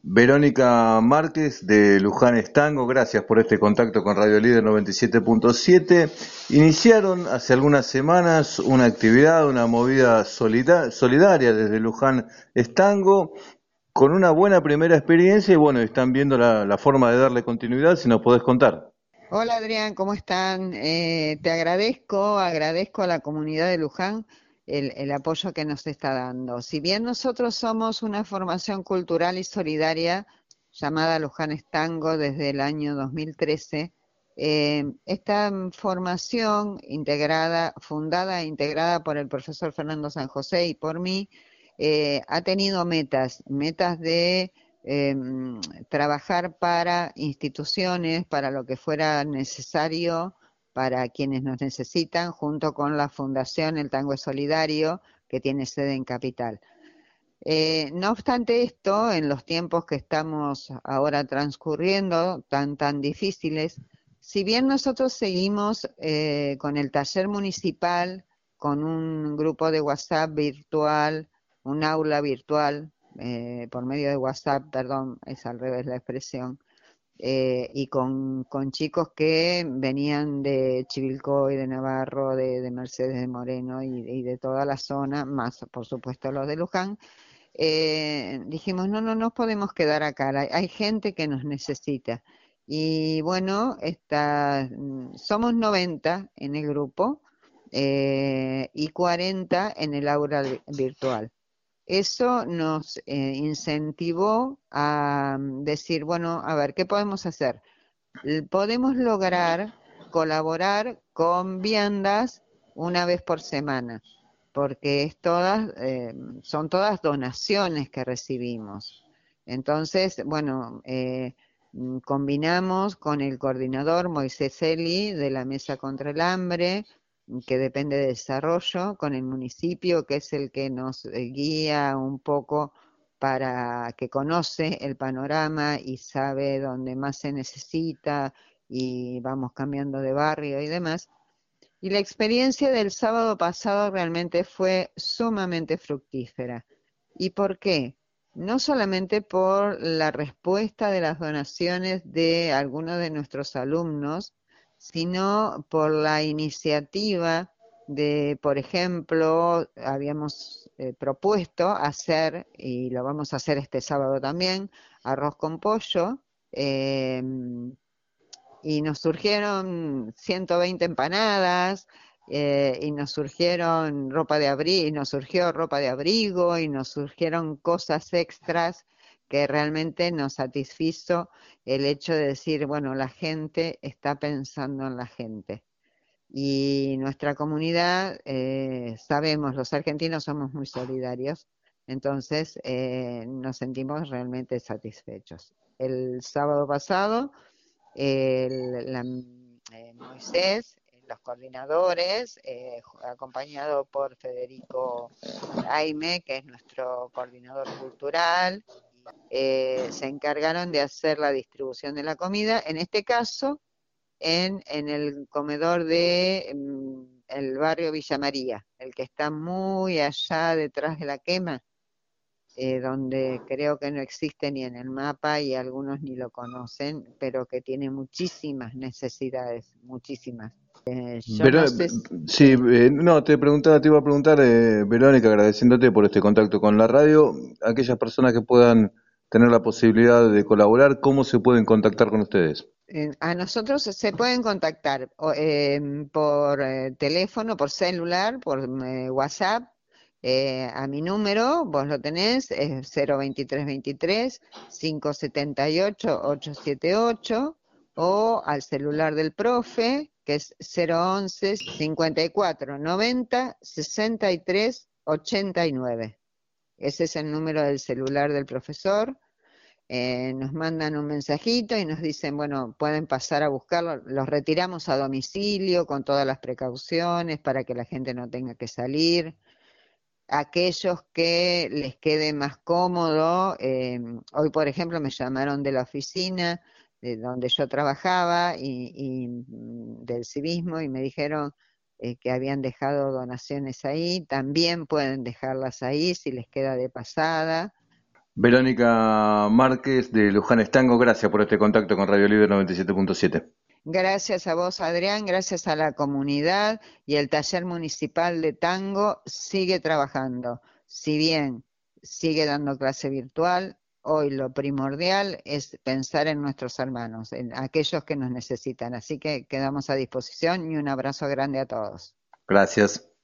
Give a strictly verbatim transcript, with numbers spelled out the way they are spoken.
Verónica Márquez de Luján Estango, gracias por este contacto con Radio Líder noventa y siete punto siete. Iniciaron hace algunas semanas una actividad, una movida solida- solidaria desde Luján Estango, con una buena primera experiencia y bueno, están viendo la, la forma de darle continuidad, si nos podés contar. Hola Adrián, ¿cómo están? Eh, te agradezco, agradezco a la comunidad de Luján el, el apoyo que nos está dando. Si bien nosotros somos una formación cultural y solidaria llamada Luján Estango desde el año dos mil trece, eh, esta formación integrada, fundada e integrada por el profesor Fernando San José y por mí, eh, ha tenido metas, metas de eh, trabajar para instituciones, para lo que fuera necesario, para quienes nos necesitan, junto con la Fundación El Tango es Solidario, que tiene sede en Capital. Eh, no obstante esto, en los tiempos que estamos ahora transcurriendo, tan, tan difíciles, si bien nosotros seguimos eh, con el taller municipal, con un grupo de WhatsApp virtual, un aula virtual, eh, por medio de WhatsApp, perdón, es al revés la expresión, eh, y con, con chicos que venían de Chivilcoy, de Navarro, de, de Mercedes de Moreno y, y de toda la zona, más por supuesto los de Luján, eh, dijimos, no, no nos podemos quedar acá, hay, hay gente que nos necesita. Y bueno, está, mm, somos noventa en el grupo eh, y cuarenta en el aula vi- virtual. Eso nos eh, incentivó a mm, decir, bueno, a ver, ¿qué podemos hacer? L- Podemos lograr colaborar con viandas una vez por semana, porque es todas, eh, son todas donaciones que recibimos. Entonces, bueno, eh, mm, combinamos con el coordinador Moisés Eli de la Mesa contra el Hambre, mm, que depende de desarrollo, con el municipio, que es el que nos eh, guía un poco para que conoce el panorama y sabe dónde más se necesita y vamos cambiando de barrio y demás. Y la experiencia del sábado pasado realmente fue sumamente fructífera. ¿Y por qué? No solamente por la respuesta de las donaciones de algunos de nuestros alumnos, sino por la iniciativa de, por ejemplo, habíamos eh, propuesto hacer, y lo vamos a hacer este sábado también, arroz con pollo. eh, y nos surgieron ciento veinte empanadas, eh, y nos surgieron ropa de abrigo, y nos surgió ropa de abrigo, y nos surgieron cosas extras que realmente nos satisfizo el hecho de decir, bueno, la gente está pensando en la gente. Y nuestra comunidad, eh, sabemos, los argentinos somos muy solidarios, entonces eh, nos sentimos realmente satisfechos. El sábado pasado el, la, eh, Moisés, eh, los coordinadores, eh, acompañado por Federico Jaime, que es nuestro coordinador cultural, eh, se encargaron de hacer la distribución de la comida, en este caso en, en el comedor de mm, el barrio Villa María, el que está muy allá detrás de la quema, eh, donde creo que no existe ni en el mapa y algunos ni lo conocen, pero que tiene muchísimas necesidades, muchísimas. Eh, yo no Veró- sé si, sí, sí. eh, no, te preguntaba, te iba a preguntar, eh, Verónica, agradeciéndote por este contacto con la radio, aquellas personas que puedan tener la posibilidad de colaborar, ¿cómo se pueden contactar con ustedes? Eh, a nosotros se pueden contactar o, eh, por eh, teléfono, por celular, por eh, WhatsApp, eh, a mi número, vos lo tenés, es cero veintitrés veintitrés, quinientos setenta y ocho, ochocientos setenta y ocho, o al celular del profe, que es cero once, cincuenta y cuatro, noventa, sesenta y tres, ochenta y nueve. Ese es el número del celular del profesor. Eh, nos mandan un mensajito y nos dicen, bueno, pueden pasar a buscarlo, los retiramos a domicilio con todas las precauciones para que la gente no tenga que salir. Aquellos que les quede más cómodo, eh, hoy por ejemplo me llamaron de la oficina de donde yo trabajaba y, y mm, del civismo y me dijeron eh, que habían dejado donaciones ahí, también pueden dejarlas ahí si les queda de pasada. Verónica Márquez de Luján Estango, gracias por este contacto con Radio Líder noventa y siete punto siete. Gracias a vos, Adrián, gracias a la comunidad, y el taller municipal de tango sigue trabajando. Si bien sigue dando clase virtual, hoy lo primordial es pensar en nuestros hermanos, en aquellos que nos necesitan. Así que quedamos a disposición y un abrazo grande a todos. Gracias.